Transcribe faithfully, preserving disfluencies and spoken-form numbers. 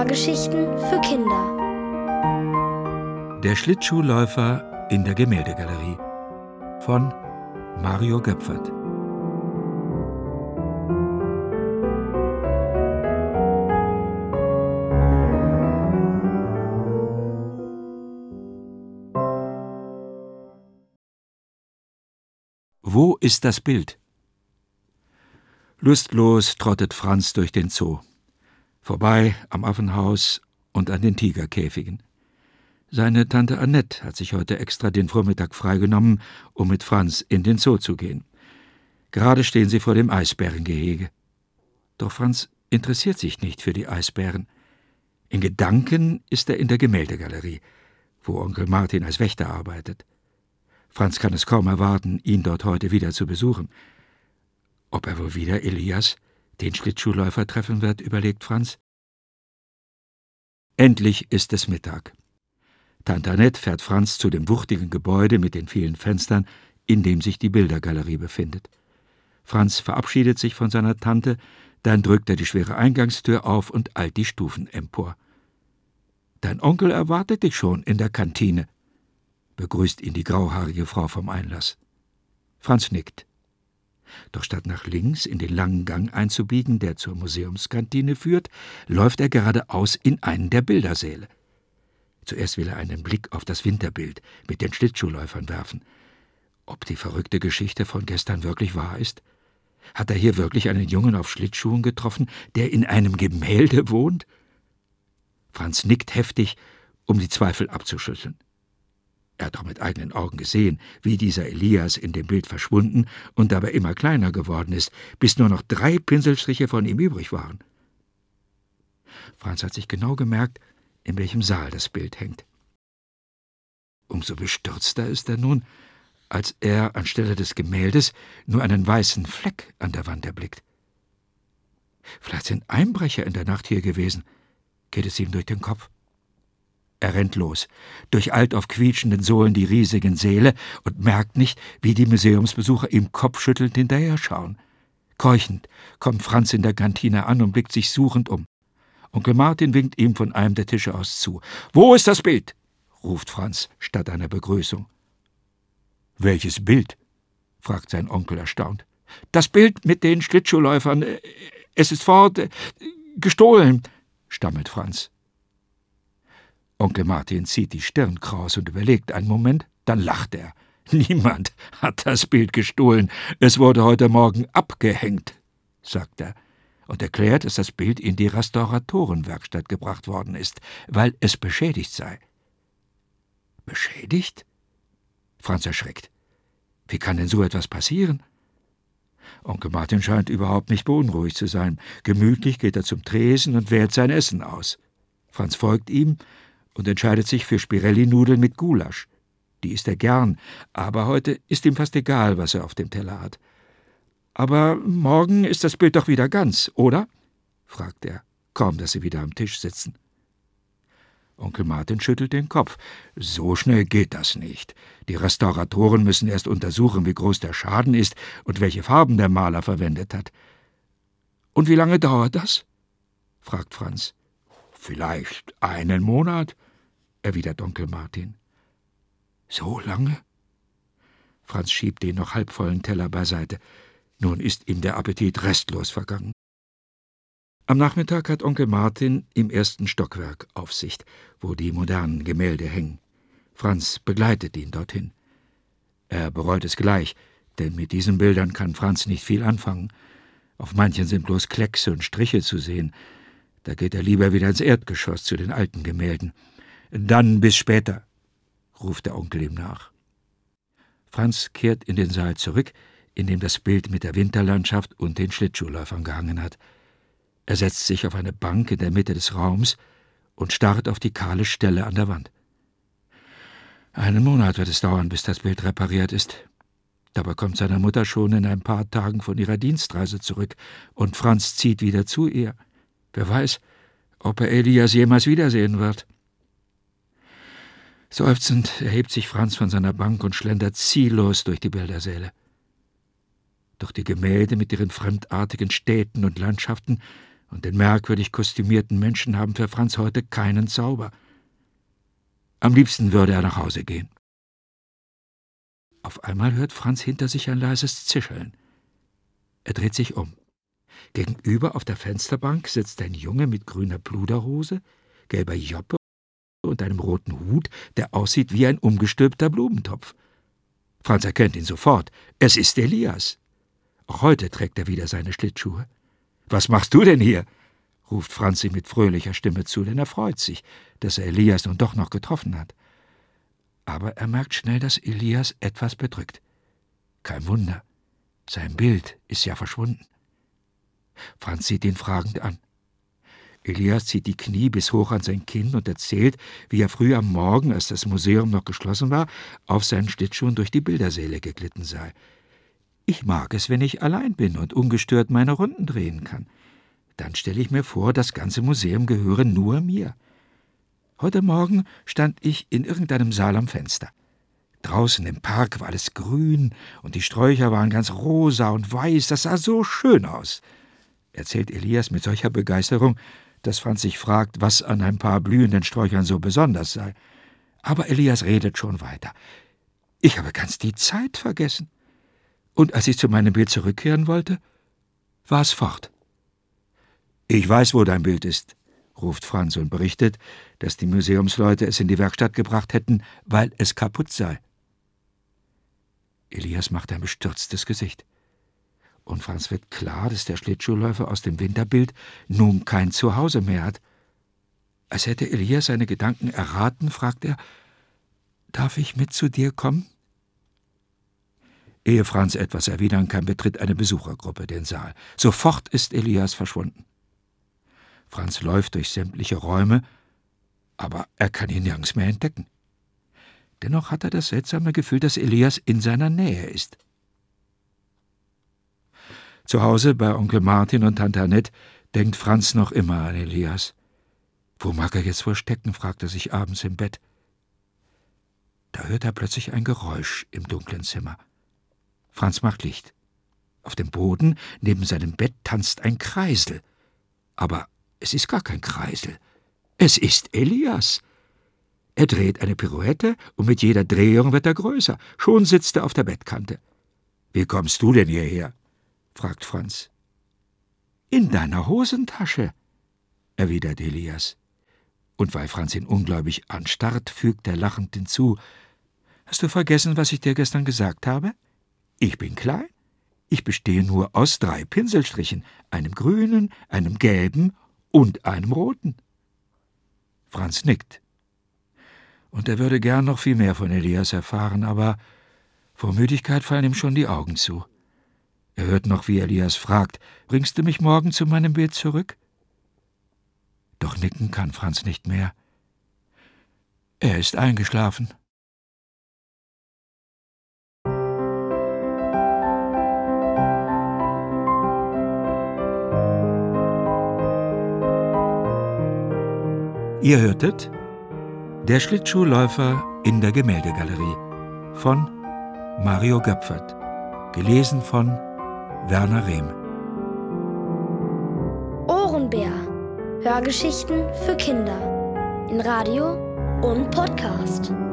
Hörgeschichten für Kinder. Der Schlittschuhläufer in der Gemäldegalerie von Mario Göpfert. Wo ist das Bild? Lustlos trottet Franz durch den Zoo, vorbei am Affenhaus und an den Tigerkäfigen. Seine Tante Annette hat sich heute extra den Vormittag freigenommen, um mit Franz in den Zoo zu gehen. Gerade stehen sie vor dem Eisbärengehege. Doch Franz interessiert sich nicht für die Eisbären. In Gedanken ist er in der Gemäldegalerie, wo Onkel Martin als Wächter arbeitet. Franz kann es kaum erwarten, ihn dort heute wieder zu besuchen. Ob er wohl wieder Elias, den Schlittschuhläufer, treffen wird, überlegt Franz. Endlich ist es Mittag. Tante Annette fährt Franz zu dem wuchtigen Gebäude mit den vielen Fenstern, in dem sich die Bildergalerie befindet. Franz verabschiedet sich von seiner Tante, dann drückt er die schwere Eingangstür auf und eilt die Stufen empor. »Dein Onkel erwartet dich schon in der Kantine«, begrüßt ihn die grauhaarige Frau vom Einlass. Franz nickt. Doch statt nach links in den langen Gang einzubiegen, der zur Museumskantine führt, läuft er geradeaus in einen der Bildersäle. Zuerst will er einen Blick auf das Winterbild mit den Schlittschuhläufern werfen. Ob die verrückte Geschichte von gestern wirklich wahr ist? Hat er hier wirklich einen Jungen auf Schlittschuhen getroffen, der in einem Gemälde wohnt? Franz nickt heftig, um die Zweifel abzuschütteln. Er hat doch mit eigenen Augen gesehen, wie dieser Elias in dem Bild verschwunden und dabei immer kleiner geworden ist, bis nur noch drei Pinselstriche von ihm übrig waren. Franz hat sich genau gemerkt, in welchem Saal das Bild hängt. Umso bestürzter ist er nun, als er anstelle des Gemäldes nur einen weißen Fleck an der Wand erblickt. Vielleicht sind Einbrecher in der Nacht hier gewesen, geht es ihm durch den Kopf. Er rennt los, durcheilt auf quietschenden Sohlen die riesigen Säle und merkt nicht, wie die Museumsbesucher ihm kopfschüttelnd hinterher schauen. Keuchend kommt Franz in der Kantine an und blickt sich suchend um. Onkel Martin winkt ihm von einem der Tische aus zu. »Wo ist das Bild?« ruft Franz statt einer Begrüßung. »Welches Bild?« fragt sein Onkel erstaunt. »Das Bild mit den Schlittschuhläufern. Es ist fort. Gestohlen«, stammelt Franz. Onkel Martin zieht die Stirn kraus und überlegt einen Moment, dann lacht er. »Niemand hat das Bild gestohlen. Es wurde heute Morgen abgehängt«, sagt er und erklärt, dass das Bild in die Restauratorenwerkstatt gebracht worden ist, weil es beschädigt sei. »Beschädigt?« Franz erschreckt. »Wie kann denn so etwas passieren?« Onkel Martin scheint überhaupt nicht beunruhigt zu sein. Gemütlich geht er zum Tresen und wählt sein Essen aus. Franz folgt ihm und entscheidet sich für Spirelli-Nudeln mit Gulasch. Die isst er gern, aber heute ist ihm fast egal, was er auf dem Teller hat. »Aber morgen ist das Bild doch wieder ganz, oder?« fragt er, kaum dass sie wieder am Tisch sitzen. Onkel Martin schüttelt den Kopf. »So schnell geht das nicht. Die Restauratoren müssen erst untersuchen, wie groß der Schaden ist und welche Farben der Maler verwendet hat.« »Und wie lange dauert das?« fragt Franz. »Vielleicht einen Monat«, erwidert Onkel Martin. »So lange?« Franz schiebt den noch halbvollen Teller beiseite. Nun ist ihm der Appetit restlos vergangen. Am Nachmittag hat Onkel Martin im ersten Stockwerk Aufsicht, wo die modernen Gemälde hängen. Franz begleitet ihn dorthin. Er bereut es gleich, denn mit diesen Bildern kann Franz nicht viel anfangen. Auf manchen sind bloß Kleckse und Striche zu sehen. Da geht er lieber wieder ins Erdgeschoss zu den alten Gemälden. »Dann bis später«, ruft der Onkel ihm nach. Franz kehrt in den Saal zurück, in dem das Bild mit der Winterlandschaft und den Schlittschuhläufern gehangen hat. Er setzt sich auf eine Bank in der Mitte des Raums und starrt auf die kahle Stelle an der Wand. Einen Monat wird es dauern, bis das Bild repariert ist. Dabei kommt seine Mutter schon in ein paar Tagen von ihrer Dienstreise zurück und Franz zieht wieder zu ihr. Wer weiß, ob er Elias jemals wiedersehen wird. Seufzend erhebt sich Franz von seiner Bank und schlendert ziellos durch die Bildersäle. Doch die Gemälde mit ihren fremdartigen Städten und Landschaften und den merkwürdig kostümierten Menschen haben für Franz heute keinen Zauber. Am liebsten würde er nach Hause gehen. Auf einmal hört Franz hinter sich ein leises Zischeln. Er dreht sich um. Gegenüber auf der Fensterbank sitzt ein Junge mit grüner Pluderhose, gelber Joppe und einem roten Hut, der aussieht wie ein umgestülpter Blumentopf. Franz erkennt ihn sofort. Es ist Elias. Auch heute trägt er wieder seine Schlittschuhe. »Was machst du denn hier?« ruft Franz ihm mit fröhlicher Stimme zu, denn er freut sich, dass er Elias nun doch noch getroffen hat. Aber er merkt schnell, dass Elias etwas bedrückt. Kein Wunder, sein Bild ist ja verschwunden. Franz sieht ihn fragend an. Elias zieht die Knie bis hoch an sein Kinn und erzählt, wie er früh am Morgen, als das Museum noch geschlossen war, auf seinen Schlittschuhen durch die Bildersäle geglitten sei. »Ich mag es, wenn ich allein bin und ungestört meine Runden drehen kann. Dann stelle ich mir vor, das ganze Museum gehöre nur mir. Heute Morgen stand ich in irgendeinem Saal am Fenster. Draußen im Park war alles grün und die Sträucher waren ganz rosa und weiß. Das sah so schön aus«, erzählt Elias mit solcher Begeisterung, dass Franz sich fragt, was an ein paar blühenden Sträuchern so besonders sei. Aber Elias redet schon weiter. »Ich habe ganz die Zeit vergessen. Und als ich zu meinem Bild zurückkehren wollte, war es fort.« »Ich weiß, wo dein Bild ist«, ruft Franz und berichtet, dass die Museumsleute es in die Werkstatt gebracht hätten, weil es kaputt sei. Elias macht ein bestürztes Gesicht. Und Franz wird klar, dass der Schlittschuhläufer aus dem Winterbild nun kein Zuhause mehr hat. Als hätte Elias seine Gedanken erraten, fragt er, »Darf ich mit zu dir kommen?« Ehe Franz etwas erwidern kann, betritt eine Besuchergruppe den Saal. Sofort ist Elias verschwunden. Franz läuft durch sämtliche Räume, aber er kann ihn nirgends mehr entdecken. Dennoch hat er das seltsame Gefühl, dass Elias in seiner Nähe ist. Zu Hause bei Onkel Martin und Tante Annette denkt Franz noch immer an Elias. Wo mag er jetzt wohl stecken, fragt er sich abends im Bett. Da hört er plötzlich ein Geräusch im dunklen Zimmer. Franz macht Licht. Auf dem Boden neben seinem Bett tanzt ein Kreisel. Aber es ist gar kein Kreisel. Es ist Elias. Er dreht eine Pirouette und mit jeder Drehung wird er größer. Schon sitzt er auf der Bettkante. »Wie kommst du denn hierher?« fragt Franz. »In deiner Hosentasche«, erwidert Elias. Und weil Franz ihn ungläubig anstarrt, fügt er lachend hinzu, »Hast du vergessen, was ich dir gestern gesagt habe? Ich bin klein. Ich bestehe nur aus drei Pinselstrichen, einem grünen, einem gelben und einem roten.« Franz nickt. Und er würde gern noch viel mehr von Elias erfahren, aber vor Müdigkeit fallen ihm schon die Augen zu. Er hört noch, wie Elias fragt, »Bringst du mich morgen zu meinem Bild zurück?« Doch nicken kann Franz nicht mehr. Er ist eingeschlafen. Ihr hörtet »Der Schlittschuhläufer in der Gemäldegalerie« von Mario Göpfert, gelesen von Werner Rehm. Ohrenbär. Hörgeschichten für Kinder in Radio und Podcast.